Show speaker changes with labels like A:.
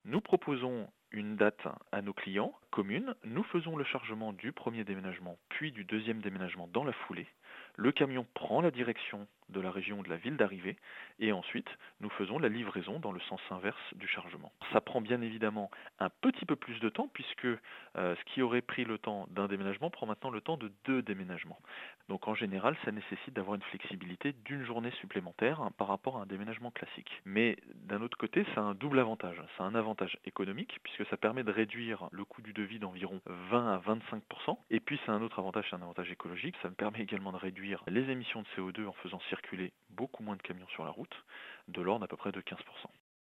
A: Nous proposons une date à nos clients commune, nous faisons le chargement du premier déménagement, puis du deuxième déménagement dans la foulée. Le camion prend la direction de la région ou de la ville d'arrivée et ensuite nous faisons la livraison dans le sens inverse du chargement. Ça prend bien évidemment un petit peu plus de temps puisque ce qui aurait pris le temps d'un déménagement prend maintenant le temps de 2 déménagements. Donc en général, ça nécessite d'avoir une flexibilité d'une journée supplémentaire par rapport à un déménagement classique. Mais d'un autre côté, ça a un double avantage. Ça a un avantage économique puisque ça permet de réduire le coût du devis d'environ 20 à 25%. Et puis c'est un autre avantage, c'est un avantage écologique. Ça me permet également de réduire les émissions de CO2 en faisant circuler beaucoup moins de camions sur la route, de l'ordre à peu près de 15%.